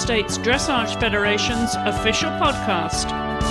States Dressage Federation's official podcast.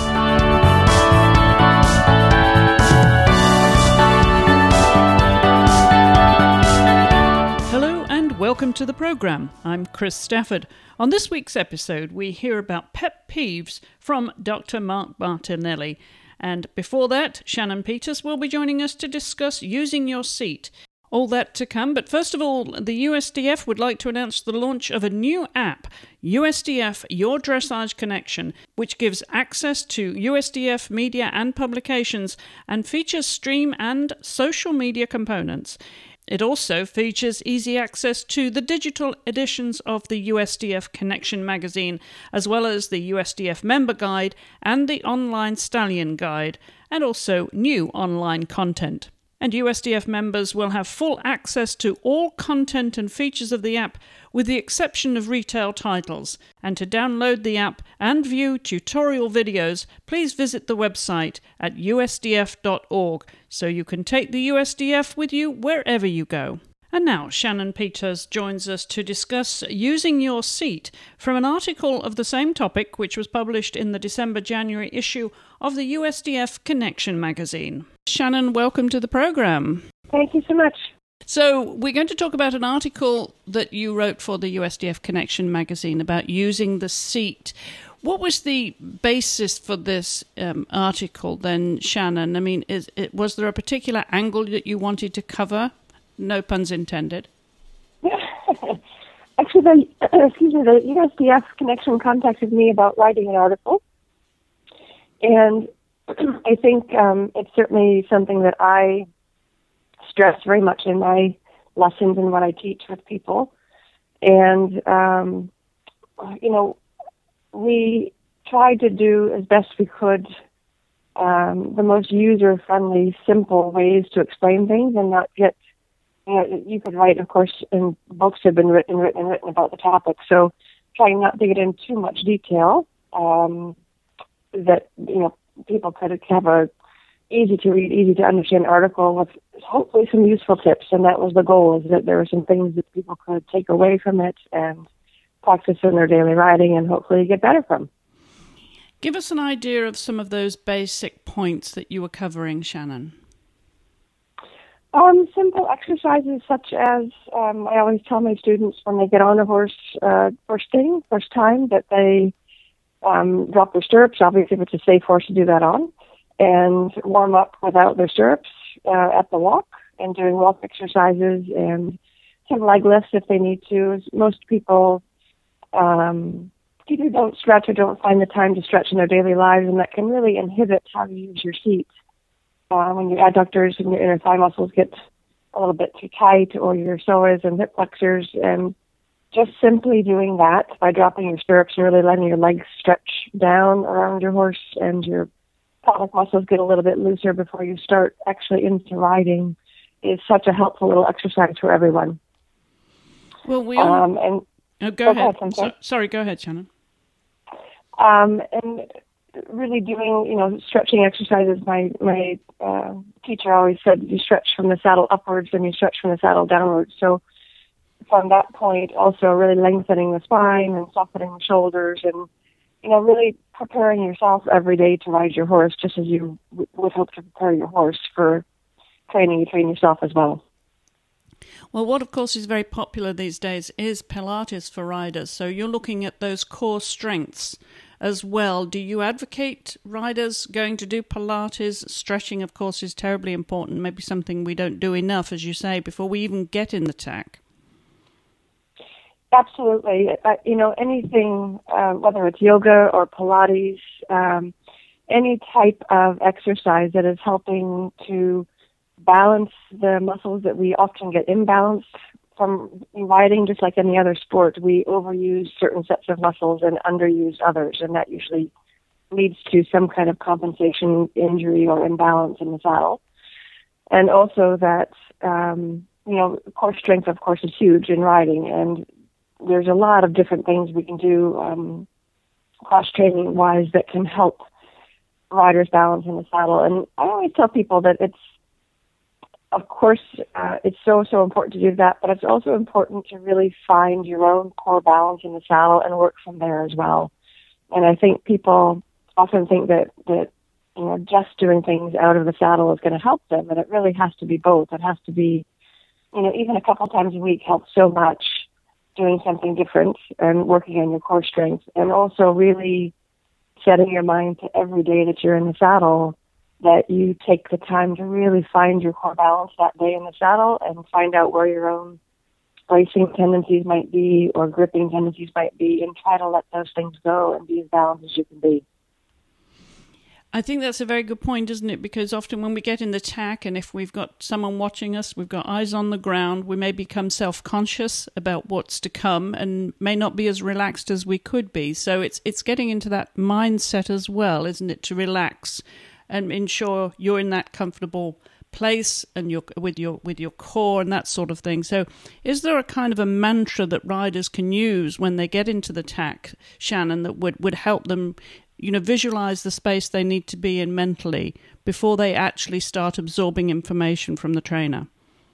Hello and welcome to the program. I'm Chris Stafford. On this week's episode, we hear about pet peeves from Dr. Mark Martinelli. And before that, Shannon Peters will be joining us to discuss using your seat. All that to come, but first of all, the USDF would like to announce the launch of a new app, USDF Your Dressage Connection, which gives access to USDF media and publications and features stream and social media components. It also features easy access to the digital editions of the USDF Connection magazine, as well as the USDF Member Guide and the Online Stallion Guide, and also new online content. And USDF members will have full access to all content and features of the app, with the exception of retail titles. And to download the app and view tutorial videos, please visit the website at usdf.org, so you can take the USDF with you wherever you go. And now Shannon Peters joins us to discuss using your seat from an article of the same topic which was published in the December-January issue of the USDF Connection magazine. Shannon, welcome to the program. Thank you so much. So we're going to talk about an article that you wrote for the USDF Connection magazine about using the seat. What was the basis for this article then, Shannon? I mean, was there a particular angle that you wanted to cover? No puns intended. Actually, the USDF Connection contacted me about writing an article, and I think it's certainly something that I stress very much in my lessons and what I teach with people. And, we tried to do as best we could the most user-friendly, simple ways to explain things and not get, you could write, of course, and books have been written about the topic, so trying not to get in too much detail, that, people could have a easy to read, easy to understand article with hopefully some useful tips, and that was the goal, is that there were some things that people could take away from it and practice in their daily writing and hopefully get better from. Give us an idea of some of those basic points that you were covering, Shannon. Simple exercises such as, I always tell my students when they get on a horse first time, that they drop their stirrups, obviously if it's a safe horse to do that on, and warm up without their stirrups at the walk, and doing walk exercises and some leg lifts if they need to. Most people either don't stretch or don't find the time to stretch in their daily lives, and that can really inhibit how you use your seat. When your adductors and your inner thigh muscles get a little bit too tight, or your psoas and hip flexors, and just simply doing that by dropping your stirrups and really letting your legs stretch down around your horse and your pelvic muscles get a little bit looser before you start actually into riding is such a helpful little exercise for everyone. Well, we all... go ahead. Sorry, go ahead, Shannon. And really doing, stretching exercises. My teacher always said you stretch from the saddle upwards and you stretch from the saddle downwards. So from that point, also really lengthening the spine and softening the shoulders and, really preparing yourself every day to ride your horse, just as you would hope to prepare your horse for training. You train yourself as well. Well, what, of course, is very popular these days is Pilates for riders. So you're looking at those core strengths as well. Do you advocate riders going to do Pilates? Stretching, of course, is terribly important, maybe something we don't do enough, as you say, before we even get in the tack. Absolutely. Anything, whether it's yoga or Pilates, any type of exercise that is helping to balance the muscles that we often get imbalanced from riding, just like any other sport. We overuse certain sets of muscles and underuse others, and that usually leads to some kind of compensation injury or imbalance in the saddle. And also that, core strength, of course, is huge in riding, and there's a lot of different things we can do cross-training wise that can help riders balance in the saddle. And I always tell people that it's of course, it's so important to do that, but it's also important to really find your own core balance in the saddle and work from there as well. And I think people often think that just doing things out of the saddle is going to help them, and it really has to be both. It has to be, even a couple times a week helps so much, doing something different and working on your core strength, and also really setting your mind to every day that you're in the saddle, that you take the time to really find your core balance that day in the saddle and find out where your own bracing tendencies might be or gripping tendencies might be, and try to let those things go and be as balanced as you can be. I think that's a very good point, isn't it? Because often when we get in the tack, and if we've got someone watching us, we've got eyes on the ground, we may become self-conscious about what's to come and may not be as relaxed as we could be. So it's getting into that mindset as well, isn't it, to relax and ensure you're in that comfortable place and you're with your core and that sort of thing. So is there a kind of a mantra that riders can use when they get into the tack, Shannon, that would help them visualize the space they need to be in mentally before they actually start absorbing information from the trainer?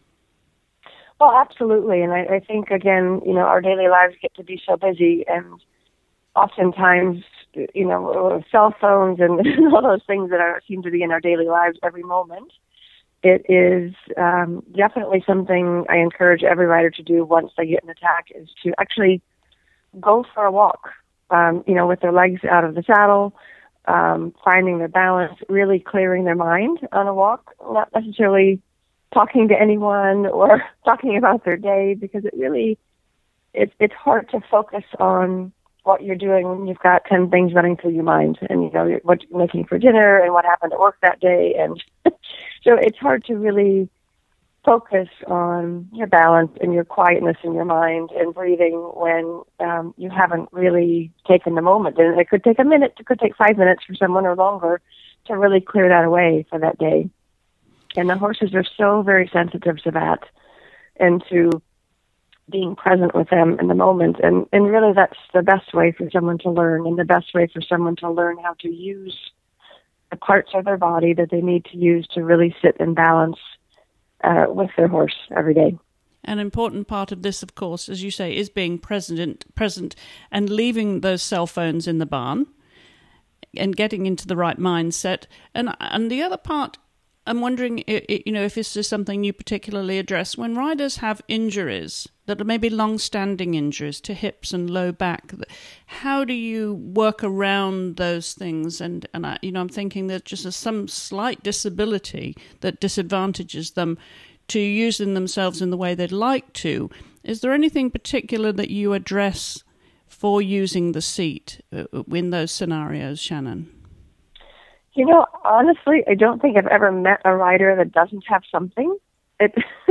Well, absolutely. And I think, again, our daily lives get to be so busy, and oftentimes, cell phones and all those things that seem to be in our daily lives every moment. It is definitely something I encourage every rider to do once they get in the tack, is to actually go for a walk. With their legs out of the saddle, finding their balance, really clearing their mind on a walk, not necessarily talking to anyone or talking about their day, because it's hard to focus on what you're doing when you've got 10 things running through your mind, and what you're making for dinner and what happened at work that day, and so it's hard to really focus on your balance and your quietness in your mind and breathing when you haven't really taken the moment. And it could take a minute, it could take 5 minutes for someone or longer to really clear that away for that day. And the horses are so very sensitive to that and to being present with them in the moment. And really that's the best way for someone to learn, and the best way for someone to learn how to use the parts of their body that they need to use to really sit in balance with their horse every day. An important part of this, of course, as you say, is being present and leaving those cell phones in the barn and getting into the right mindset. And the other part, I'm wondering, if this is something you particularly address when riders have injuries that are maybe long-standing injuries to hips and low back. How do you work around those things? And I'm thinking that just some slight disability that disadvantages them to using themselves in the way they'd like to. Is there anything particular that you address for using the seat in those scenarios, Shannon? Honestly, I don't think I've ever met a rider that doesn't have something. It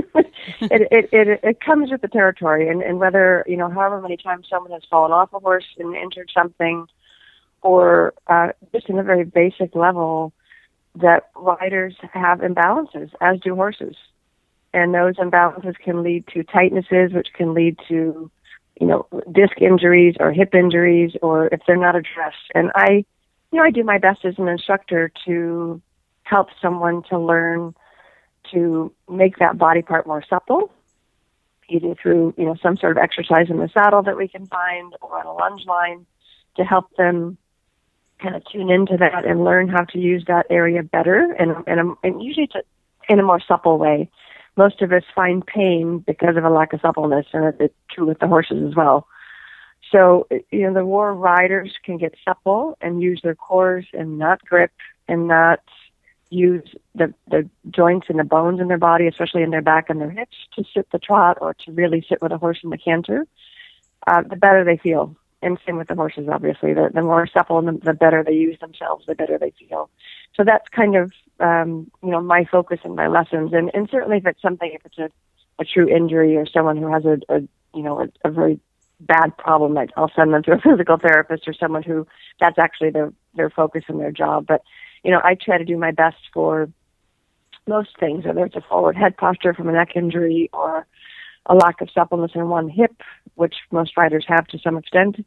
comes with the territory, and whether, however many times someone has fallen off a horse and injured something, or just in a very basic level, that riders have imbalances, as do horses. And those imbalances can lead to tightnesses, which can lead to, disc injuries or hip injuries, or if they're not addressed. And I do my best as an instructor to help someone to learn to make that body part more supple, either through, some sort of exercise in the saddle that we can find, or on a lunge line, to help them kind of tune into that and learn how to use that area better, and usually in a more supple way. Most of us find pain because of a lack of suppleness, and it's true with the horses as well. So, the more riders can get supple and use their cores and not grip and not use the joints and the bones in their body, especially in their back and their hips, to sit the trot or to really sit with a horse in the canter, the better they feel. And same with the horses, obviously. The more supple and the better they use themselves, the better they feel. So that's kind of, my focus in my lessons. And certainly if it's a true injury, or someone who has a very bad problem, I'll send them to a physical therapist, or someone who that's actually their focus in their job. But, I try to do my best for most things, whether it's a forward head posture from a neck injury, or a lack of suppleness in one hip, which most riders have to some extent,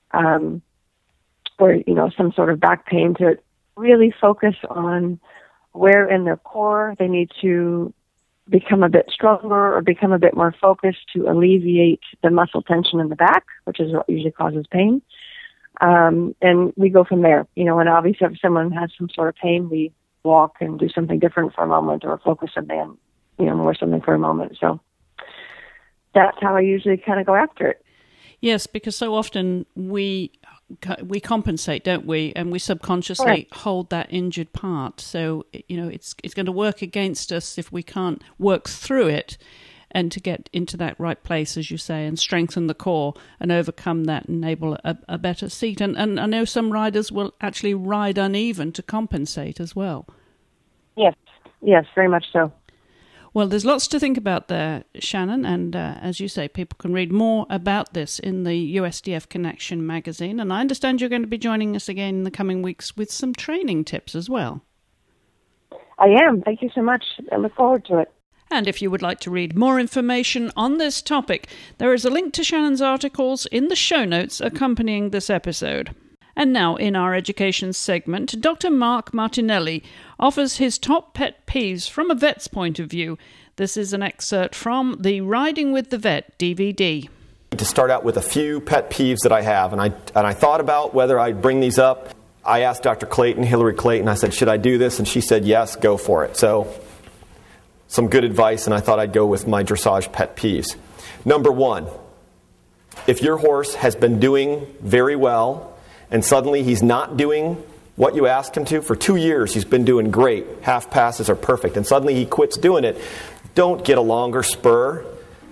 or, some sort of back pain, to really focus on where in their core they need to become a bit stronger or become a bit more focused to alleviate the muscle tension in the back, which is what usually causes pain. And we go from there. And obviously if someone has some sort of pain, we walk and do something different for a moment or focus something on, more something for a moment. So that's how I usually kind of go after it. Yes, because so often we compensate, don't we? And we subconsciously hold that injured part. So, it's going to work against us if we can't work through it and to get into that right place, as you say, and strengthen the core and overcome that and enable a better seat. And I know some riders will actually ride uneven to compensate as well. Yes, very much so. Well, there's lots to think about there, Shannon, and as you say, people can read more about this in the USDF Connection magazine, and I understand you're going to be joining us again in the coming weeks with some training tips as well. I am. Thank you so much. I look forward to it. And if you would like to read more information on this topic, there is a link to Shannon's articles in the show notes accompanying this episode. And now, in our education segment, Dr. Mark Martinelli offers his top pet peeves from a vet's point of view. This is an excerpt from the Riding with the Vet DVD. To start out with a few pet peeves that I have, and I thought about whether I'd bring these up. I asked Dr. Clayton, Hillary Clayton, I said, should I do this? And she said, yes, go for it. So, some good advice, and I thought I'd go with my dressage pet peeves. Number one, if your horse has been doing very well, and suddenly he's not doing what you asked him to. For 2 years, he's been doing great. Half passes are perfect. And suddenly he quits doing it. Don't get a longer spur.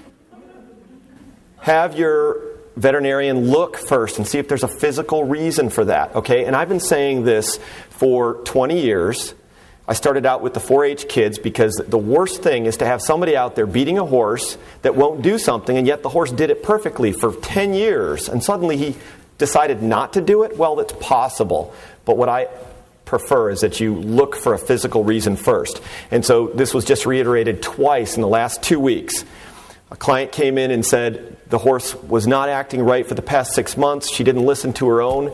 Have your veterinarian look first and see if there's a physical reason for that. Okay? And I've been saying this for 20 years. I started out with the 4-H kids because the worst thing is to have somebody out there beating a horse that won't do something, and yet the horse did it perfectly for 10 years. And suddenly he decided not to do it. Well, it's possible. But what I prefer is that you look for a physical reason first. And so this was just reiterated twice in the last 2 weeks. A client came in and said the horse was not acting right for the past 6 months. She didn't listen to her own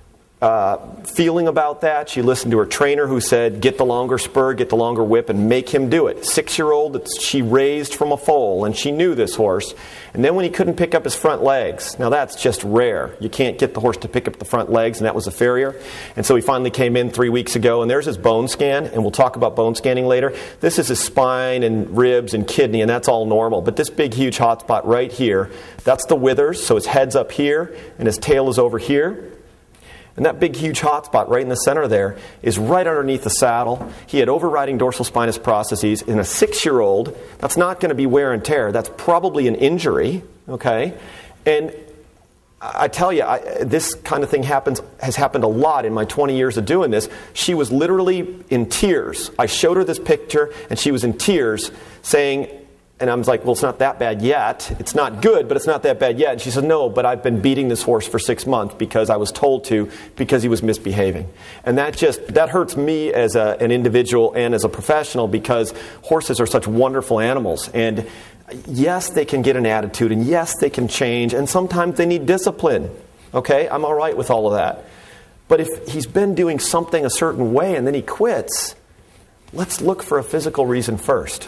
feeling about that. She listened to her trainer who said, get the longer spur, get the longer whip, and make him do it. 6-year-old that she raised from a foal, and she knew this horse. And then when he couldn't pick up his front legs, now that's just rare. You can't get the horse to pick up the front legs, and that was a farrier. And so he finally came in 3 weeks ago, and there's his bone scan, and we'll talk about bone scanning later. This is his spine and ribs and kidney, and that's all normal. But this big, huge hot spot right here, that's the withers, so his head's up here, and his tail is over here. And that big, huge hot spot right in the center there is right underneath the saddle. He had overriding dorsal spinous processes. In a 6-year-old, that's not going to be wear and tear. That's probably an injury, okay? And I tell you, this kind of thing has happened a lot in my 20 years of doing this. She was literally in tears. I showed her this picture, and she was in tears saying, and I was like, well, it's not that bad yet. It's not good, but it's not that bad yet. And she said, no, but I've been beating this horse for 6 months because I was told to, because he was misbehaving. And that hurts me as an individual and as a professional, because horses are such wonderful animals. And yes, they can get an attitude, and yes, they can change, and sometimes they need discipline. Okay, I'm all right with all of that. But if he's been doing something a certain way and then he quits, let's look for a physical reason first.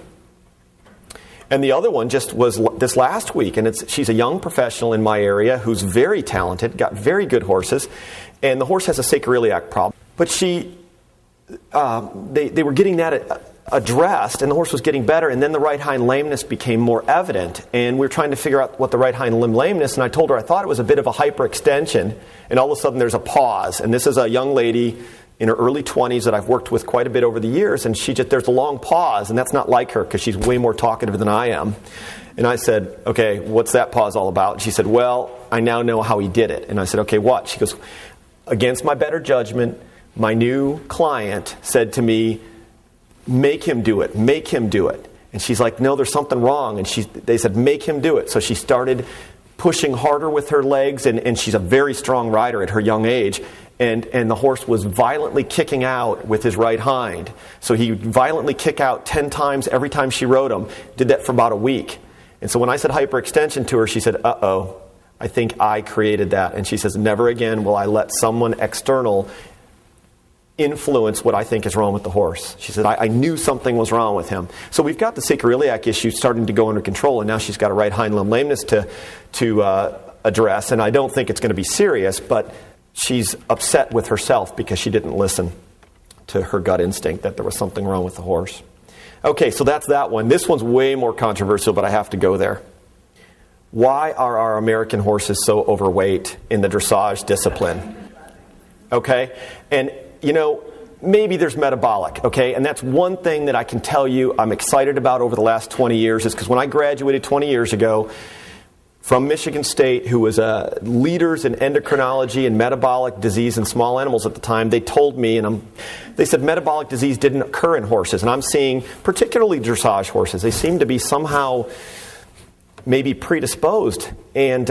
And the other one just was this last week, and she's a young professional in my area who's very talented, got very good horses, and the horse has a sacroiliac problem. But they were getting that addressed, and the horse was getting better, and then the right hind lameness became more evident, and we were trying to figure out what the right hind limb lameness, and I told her I thought it was a bit of a hyperextension, and all of a sudden there's a pause, and this is a young lady in her early 20s that I've worked with quite a bit over the years, and there's a long pause, and that's not like her because she's way more talkative than I am. And I said, okay, what's that pause all about? And she said, well, I now know how he did it. And I said, okay, what? She goes, against my better judgment, my new client said to me, make him do it, make him do it. And she's like, no, there's something wrong. And they said, make him do it. So she started pushing harder with her legs, and she's a very strong rider at her young age. And the horse was violently kicking out with his right hind. So he would violently kick out 10 times every time she rode him. Did that for about a week. And so when I said hyperextension to her, she said, uh-oh, I think I created that. And she says, never again will I let someone external influence what I think is wrong with the horse. She said, I knew something was wrong with him. So we've got the sacroiliac issue starting to go under control, and now she's got a right hind limb lameness to address, and I don't think it's going to be serious, but she's upset with herself because she didn't listen to her gut instinct that there was something wrong with the horse. Okay, so that's that one. This one's way more controversial, but I have to go there. Why are our American horses so overweight in the dressage discipline? Okay, and maybe there's metabolic, okay? And that's one thing that I can tell you I'm excited about over the last 20 years is because when I graduated 20 years ago from Michigan State, who was leaders in endocrinology and metabolic disease in small animals at the time, they told me, they said metabolic disease didn't occur in horses. And I'm seeing, particularly dressage horses, they seem to be somehow maybe predisposed. And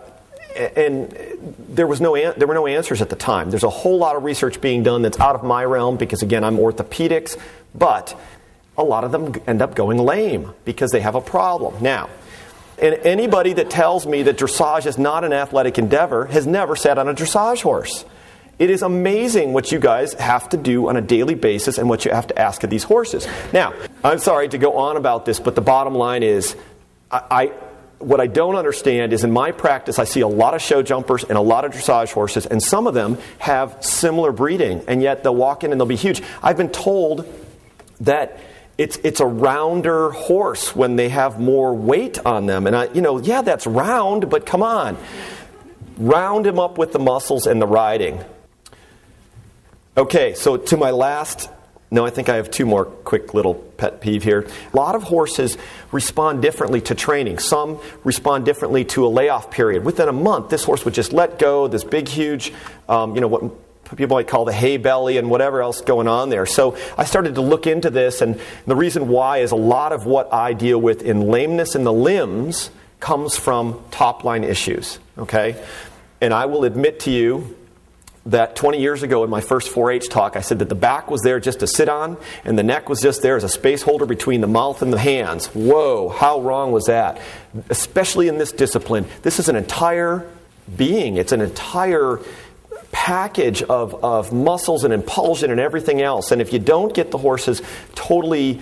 there were no answers at the time. There's a whole lot of research being done that's out of my realm because, again, I'm orthopedics, but a lot of them end up going lame because they have a problem. Now, and anybody that tells me that dressage is not an athletic endeavor has never sat on a dressage horse. It is amazing what you guys have to do on a daily basis and what you have to ask of these horses. Now, I'm sorry to go on about this, but the bottom line is what I don't understand is in my practice, I see a lot of show jumpers and a lot of dressage horses, and some of them have similar breeding, and yet they'll walk in and they'll be huge. I've been told that it's a rounder horse when they have more weight on them. And yeah, that's round, but come on. Round him up with the muscles and the riding. Okay, so to my last... No, I think I have two more quick little pet peeve here. A lot of horses respond differently to training. Some respond differently to a layoff period. Within a month, this horse would just let go, this big, huge, what people might call the hay belly and whatever else going on there. So I started to look into this, and the reason why is a lot of what I deal with in lameness in the limbs comes from top-line issues, okay? And I will admit to you that 20 years ago in my first 4-H talk, I said that the back was there just to sit on, and the neck was just there as a space holder between the mouth and the hands. Whoa, how wrong was that? Especially in this discipline. This is an entire being. It's an entire package of muscles and impulsion and everything else. And if you don't get the horses totally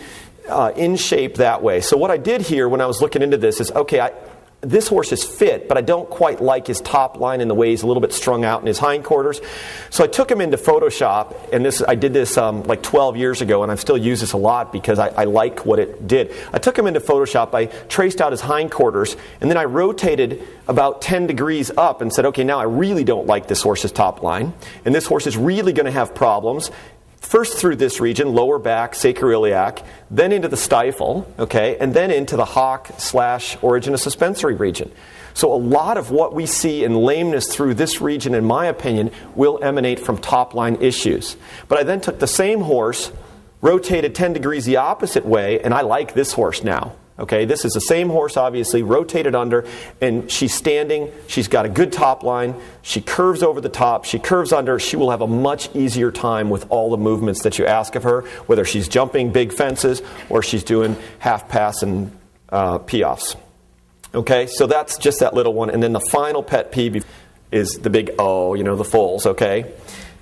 in shape that way. So what I did here when I was looking into this is, okay, this horse is fit, but I don't quite like his top line and the way he's a little bit strung out in his hindquarters. So I took him into Photoshop, and I did this like 12 years ago, and I still use this a lot because I like what it did. I took him into Photoshop, I traced out his hindquarters, and then I rotated about 10 degrees up and said, okay, now I really don't like this horse's top line, and this horse is really going to have problems. First through this region, lower back, sacroiliac, then into the stifle, okay, and then into the hock/origin of suspensory region. So a lot of what we see in lameness through this region, in my opinion, will emanate from top-line issues. But I then took the same horse, rotated 10 degrees the opposite way, and I like this horse now. Okay, this is the same horse, obviously, rotated under, and she's standing. She's got a good top line. She curves over the top. She curves under. She will have a much easier time with all the movements that you ask of her, whether she's jumping big fences or she's doing half pass and pee-offs. Okay, so that's just that little one. And then the final pet peeve is the big O, the foals, okay?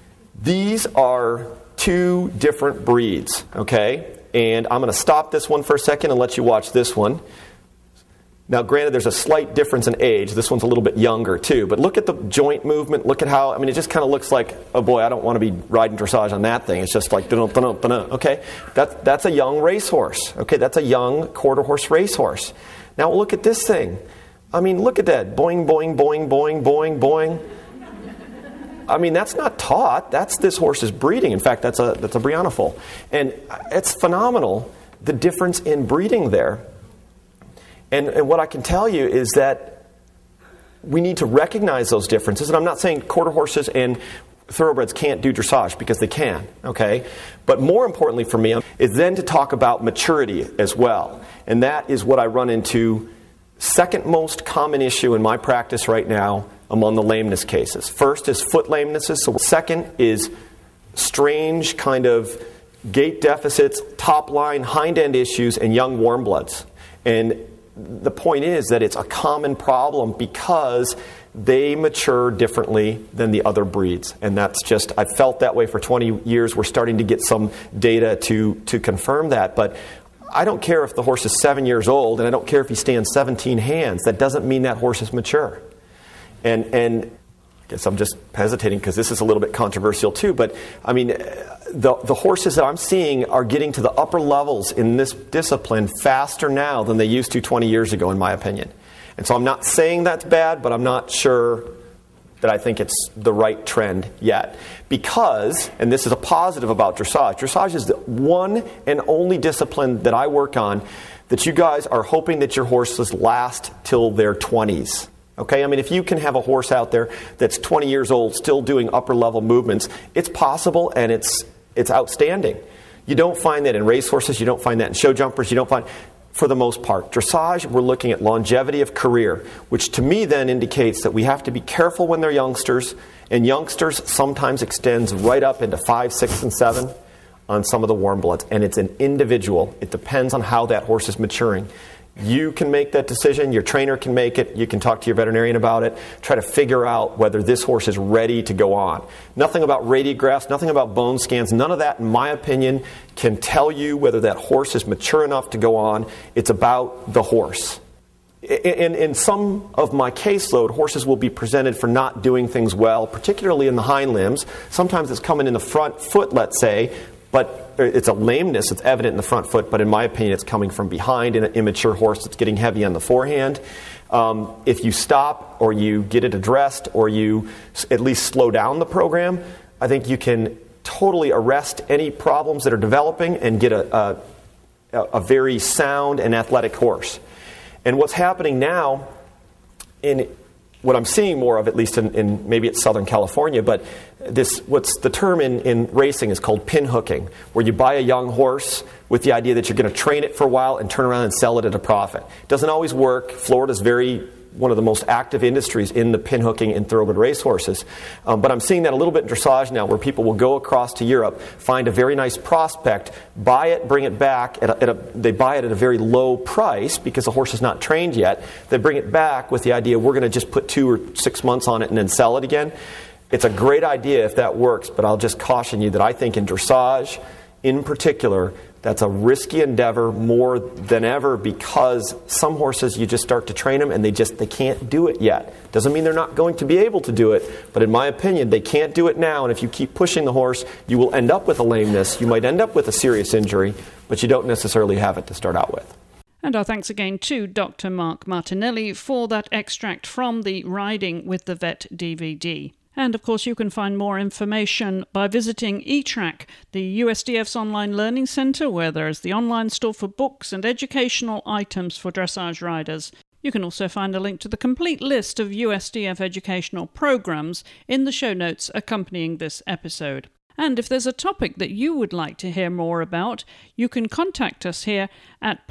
These are two different breeds, okay? And I'm going to stop this one for a second and let you watch this one. Now, granted, there's a slight difference in age. This one's a little bit younger, too. But look at the joint movement. Look at how, it just kind of looks like, oh, boy, I don't want to be riding dressage on that thing. It's just like, okay? That's a young racehorse. Okay, that's a young quarter horse racehorse. Now, look at this thing. Look at that. Boing, boing, boing, boing, boing, boing. That's not taught. That's this horse's breeding. In fact, that's a Brianna foal. And it's phenomenal, the difference in breeding there. And what I can tell you is that we need to recognize those differences. And I'm not saying quarter horses and thoroughbreds can't do dressage, because they can, okay? But more importantly for me is then to talk about maturity as well. And that is what I run into second most common issue in my practice right now among the lameness cases. First is foot lamenesses. So second is strange kind of gait deficits, top line, hind end issues, and young warm bloods. And the point is that it's a common problem because they mature differently than the other breeds. And that's just, I've felt that way for 20 years. We're starting to get some data to confirm that. But I don't care if the horse is 7 years old, and I don't care if he stands 17 hands. That doesn't mean that horse is mature. And I guess I'm just hesitating because this is a little bit controversial too. But I mean, the horses that I'm seeing are getting to the upper levels in this discipline faster now than they used to 20 years ago, in my opinion. And so I'm not saying that's bad, but I'm not sure that I think it's the right trend yet. Because, and this is a positive about dressage, dressage is the one and only discipline that I work on that you guys are hoping that your horses last till their 20s. Okay, I mean, if you can have a horse out there that's 20 years old still doing upper level movements, it's possible and it's outstanding. You don't find that in racehorses, you don't find that in show jumpers, you don't find... For the most part. Dressage, we're looking at longevity of career, which to me then indicates that we have to be careful when they're youngsters, and youngsters sometimes extends right up into 5, 6, and 7 on some of the warm bloods, and it's an individual. It depends on how that horse is maturing. You can make that decision, your trainer can make it, you can talk to your veterinarian about it, try to figure out whether this horse is ready to go on. Nothing about radiographs, nothing about bone scans, none of that, in my opinion, can tell you whether that horse is mature enough to go on. It's about the horse. In some of my caseload, horses will be presented for not doing things well, particularly in the hind limbs. Sometimes it's coming in the front foot, let's say, but it's a lameness that's evident in the front foot, but in my opinion it's coming from behind in an immature horse that's getting heavy on the forehand. If you stop or you get it addressed or you at least slow down the program, I think you can totally arrest any problems that are developing and get a very sound and athletic horse. And what's happening now, in what I'm seeing more of, at least in maybe it's Southern California, but what's the term in racing is called pin hooking, where you buy a young horse with the idea that you're going to train it for a while and turn around and sell it at a profit. It doesn't always work. Florida's one of the most active industries in the pin hooking in thoroughbred racehorses. But I'm seeing that a little bit in dressage now, where people will go across to Europe, find a very nice prospect, buy it, bring it back. They buy it at a very low price because the horse is not trained yet. They bring it back with the idea we're going to just put 2 or 6 months on it and then sell it again. It's a great idea if that works, but I'll just caution you that I think in dressage, in particular, that's a risky endeavor more than ever, because some horses, you just start to train them and they can't do it yet. Doesn't mean they're not going to be able to do it, but in my opinion, they can't do it now, and if you keep pushing the horse, you will end up with a lameness. You might end up with a serious injury, but you don't necessarily have it to start out with. And our thanks again to Dr. Mark Martinelli for that extract from the Riding with the Vet DVD. And of course, you can find more information by visiting eTrack, the USDF's online learning centre, where there is the online store for books and educational items for dressage riders. You can also find a link to the complete list of USDF educational programs in the show notes accompanying this episode. And if there's a topic that you would like to hear more about, you can contact us here at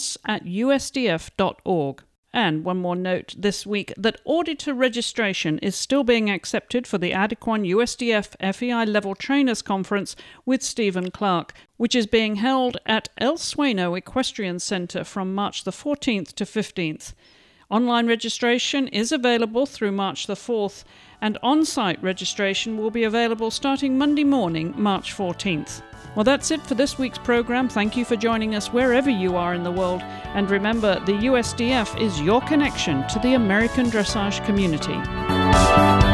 podcasts@usdf.org. And one more note this week that auditor registration is still being accepted for the Adequan USDF FEI Level Trainers Conference with Stephen Clark, which is being held at El Sueno Equestrian Centre from March the 14th to 15th. Online registration is available through March the 4th, and on-site registration will be available starting Monday morning, March 14th. Well, that's it for this week's program. Thank you for joining us wherever you are in the world. And remember, the USDF is your connection to the American dressage community.